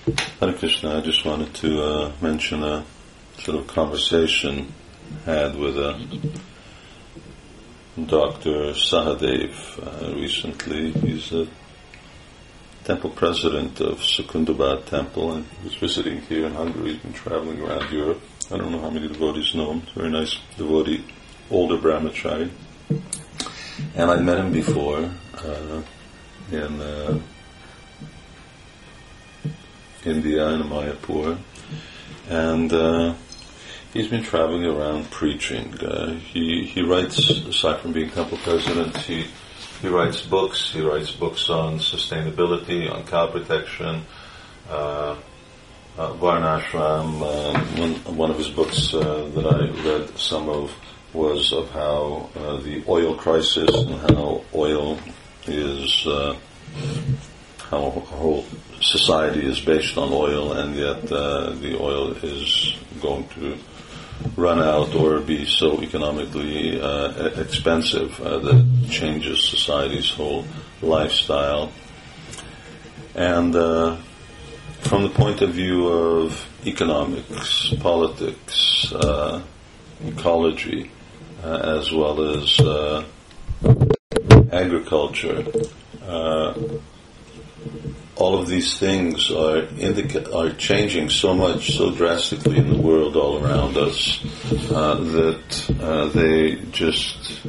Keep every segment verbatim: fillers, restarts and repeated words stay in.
Hare Krishna, I just wanted to uh, mention a sort of conversation I had with a Doctor Sahadev uh, recently. He's a temple president of Secunderabad Temple, and he was visiting here in Hungary. He's been traveling around Europe. I don't know how many devotees know him. He's a very nice devotee, older brahmachari. And I met him before uh, in uh, India, in Mayapur. And uh, he's been traveling around preaching. Uh, he he writes, aside from being temple president, he he writes books. He writes books on sustainability, on cow protection, uh, uh, Varnashram. Uh, one, one of his books uh, that I read some of was of how uh, the oil crisis and how oil is, uh, how our whole society is based on oil, and yet uh, the oil is going to run out or be so economically uh, expensive uh, that it changes society's whole lifestyle. And uh, from the point of view of economics, politics, uh, ecology, uh, as well as uh, agriculture, uh, all of these things are indica- are changing so much, so drastically in the world all around us uh, that uh, they just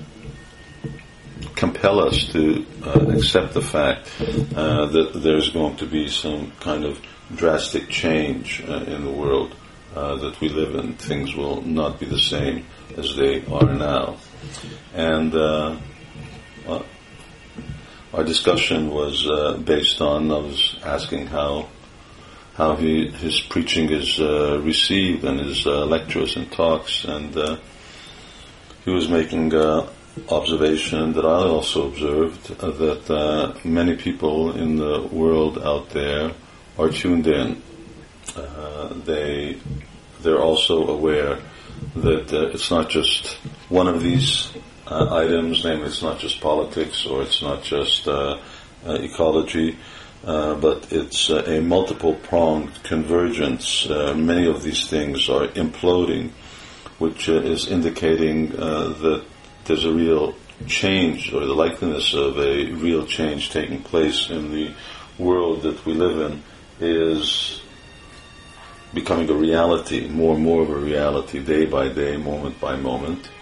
compel us to uh, accept the fact uh, that there's going to be some kind of drastic change uh, in the world uh, that we live in. Things will not be the same as they are now. And uh, well, our discussion was uh, based on, I was asking how how he, his preaching is uh, received and his uh, lectures and talks, and uh, he was making uh, observation that I also observed, uh, that uh, many people in the world out there are tuned in. Uh, they, they're also aware that uh, it's not just one of these Uh, items, namely it's not just politics or it's not just uh, uh, ecology, uh, but it's uh, a multiple-pronged convergence. Uh, many of these things are imploding, which uh, is indicating uh, that there's a real change, or the likeliness of a real change taking place in the world that we live in is becoming a reality, more and more of a reality, day by day, moment by moment.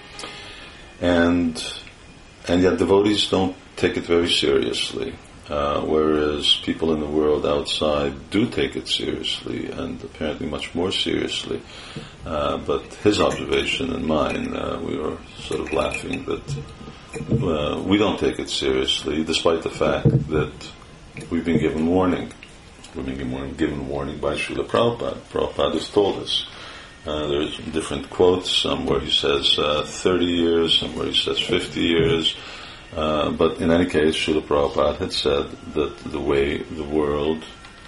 And and yet devotees don't take it very seriously, uh, whereas people in the world outside do take it seriously, and apparently much more seriously. Uh, but his observation and mine, uh, we were sort of laughing that uh, we don't take it seriously, despite the fact that we've been given warning. We've been given, given warning by Srila Prabhupada. Prabhupada has told us. Uh, there's different quotes, some where he says uh, thirty years, some where he says fifty years. Uh, but in any case, Srila Prabhupada had said that the way the world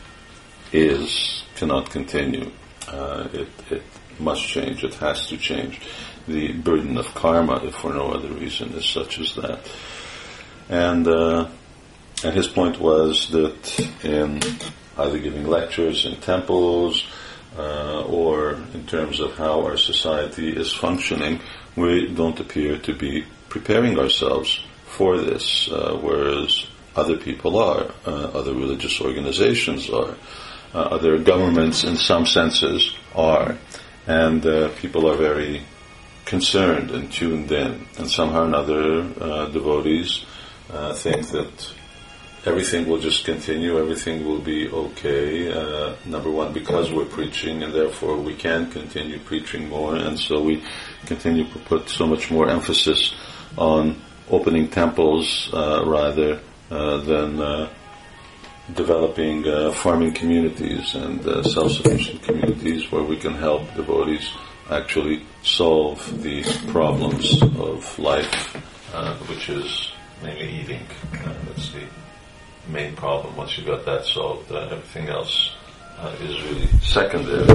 is cannot continue. Uh, it, it must change. It has to change. The burden of karma, if for no other reason, is such as that. And uh, and his point was that in either giving lectures in temples, Uh, or in terms of how our society is functioning, we don't appear to be preparing ourselves for this, uh, whereas other people are, uh, other religious organizations are, uh, other governments in some senses are, and uh, people are very concerned and tuned in, and somehow or another uh, devotees uh, think that everything will just continue, everything will be okay, uh, number one, because we're preaching, and therefore we can continue preaching more, and so we continue to put so much more emphasis on opening temples uh, rather uh, than uh, developing uh, farming communities and uh, self-sufficient communities where we can help devotees actually solve the problems of life, uh, which is mainly eating. Uh, that's the main problem. Once you got that solved, uh, everything else uh, is really secondary.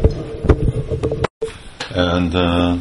And uh,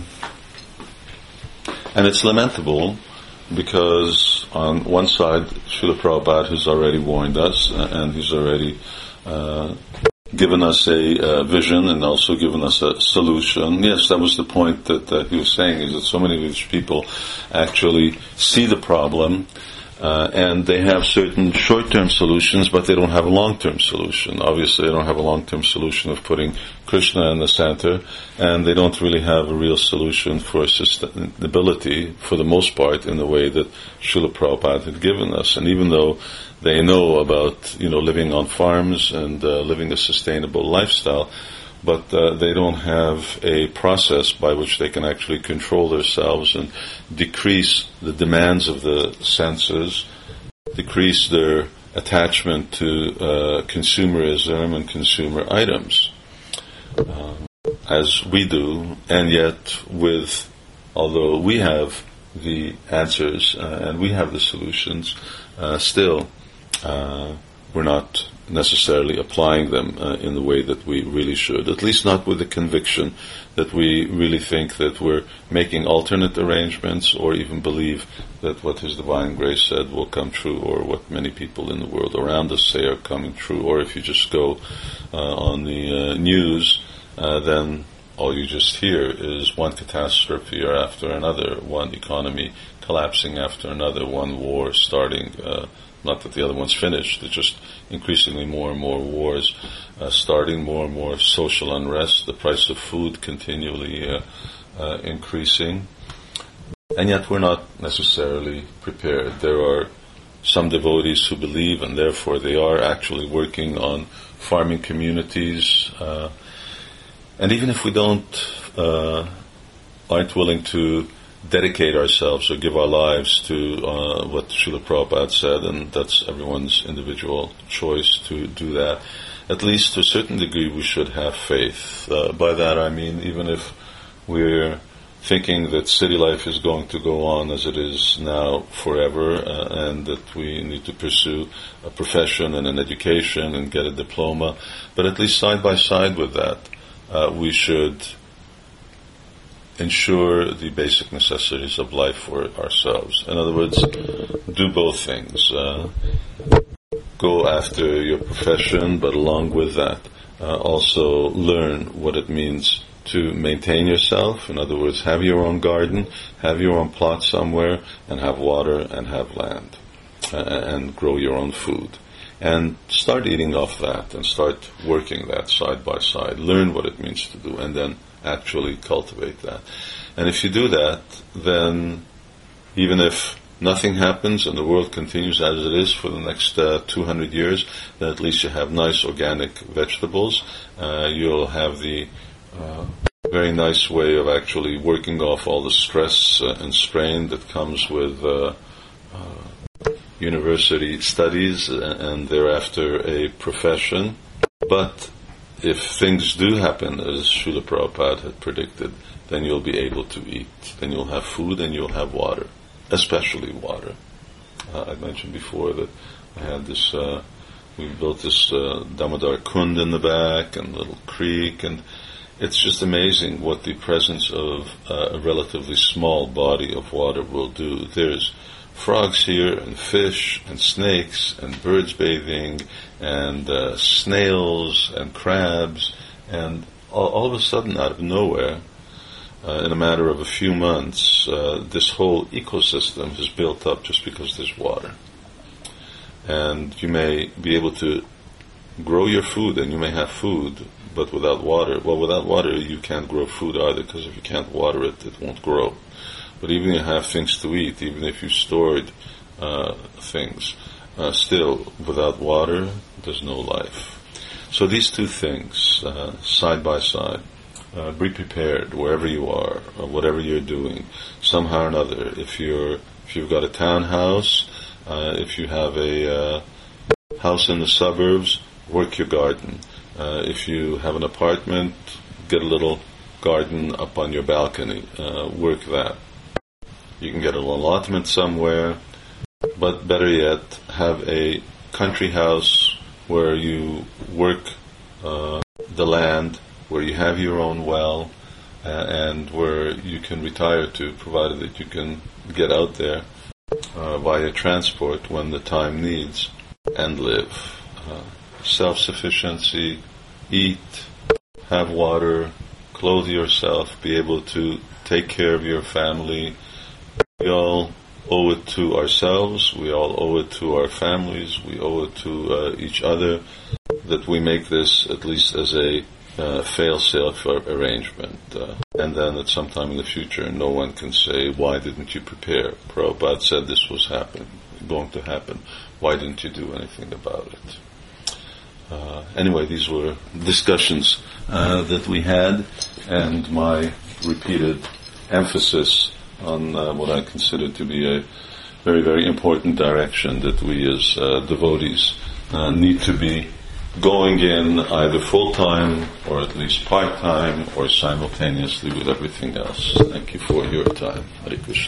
and it's lamentable because on one side, Srila Prabhupada has already warned us, uh, and he's already uh, given us a uh, vision and also given us a solution. Yes, that was the point that uh, he was saying, is that so many of these people actually see the problem, uh, and they have certain short-term solutions, but they don't have a long-term solution. Obviously, they don't have a long-term solution of putting Krishna in the center, and they don't really have a real solution for sustainability, for the most part, in the way that Srila Prabhupada had given us. And even though they know about, you know, living on farms and uh, living a sustainable lifestyle, but uh, they don't have a process by which they can actually control themselves and decrease the demands of the senses, decrease their attachment to uh, consumerism and consumer items, uh, as we do, and yet with, although we have the answers uh, and we have the solutions, uh, still uh, we're not necessarily applying them uh, in the way that we really should, at least not with the conviction that we really think that we're making alternate arrangements or even believe that what His Divine Grace said will come true, or what many people in the world around us say are coming true. Or if you just go uh, on the uh, news, uh, then all you just hear is one catastrophe after another, one economy collapsing after another, one war starting. Uh, Not that the other one's finished, it's just increasingly more and more wars uh, starting, more and more social unrest, the price of food continually uh, uh, increasing. And yet we're not necessarily prepared. There are some devotees who believe, and therefore they are actually working on farming communities. Uh, and even if we don't, uh, aren't willing to dedicate ourselves or give our lives to uh, what Srila Prabhupada said, and that's everyone's individual choice to do that, at least to a certain degree we should have faith. Uh, by that I mean, even if we're thinking that city life is going to go on as it is now forever, uh, and that we need to pursue a profession and an education and get a diploma, but at least side by side with that, uh, we should ensure the basic necessities of life for ourselves. In other words, do both things. Uh, go after your profession, but along with that, uh, also learn what it means to maintain yourself. In other words, have your own garden, have your own plot somewhere, and have water and have land, uh, and grow your own food. And start eating off that, and start working that side by side. Learn what it means to do, and then actually cultivate that. And if you do that, then even if nothing happens and the world continues as it is for the next uh, two hundred years, then at least you have nice organic vegetables. Uh, you'll have the uh, very nice way of actually working off all the stress uh, and strain that comes with uh, uh, university studies and thereafter a profession. But if things do happen as Srila Prabhupada had predicted, then you'll be able to eat. Then you'll have food and you'll have water, especially water. Uh, I mentioned before that I had this, uh, we built this uh, Damodar Kund in the back and a little creek, and it's just amazing what the presence of uh, a relatively small body of water will do. There's frogs here, and fish, and snakes, and birds bathing, and uh, snails, and crabs, and all, all of a sudden, out of nowhere, uh, in a matter of a few months, uh, this whole ecosystem has built up just because there's water. And you may be able to grow your food, and you may have food, but without water, well, without water you can't grow food either, because if you can't water it, it won't grow. But even if you have things to eat, even if you stored uh, things, uh, still, without water, there's no life. So these two things, uh, side by side, uh, be prepared wherever you are, or whatever you're doing, somehow or another. If you're, if you've got a townhouse, uh, if you have a uh, house in the suburbs, work your garden. Uh, if you have an apartment, get a little garden up on your balcony, uh, work that. You can get an allotment somewhere, but better yet, have a country house where you work uh, the land, where you have your own well, uh, and where you can retire to, provided that you can get out there uh, via transport when the time needs, and live. Uh, self-sufficiency, eat, have water, clothe yourself, be able to take care of your family. We all owe it to ourselves, we all owe it to our families, we owe it to uh, each other, that we make this at least as a uh, fail-safe arrangement. Uh, and then at some time in the future, no one can say, why didn't you prepare? Prabhupada said this was happen, going to happen. Why didn't you do anything about it? Uh, anyway, these were discussions uh, that we had, and my repeated emphasis on uh, what I consider to be a very, very important direction that we as uh, devotees uh, need to be going in either full-time or at least part-time or simultaneously with everything else. Thank you for your time. Hare Krishna.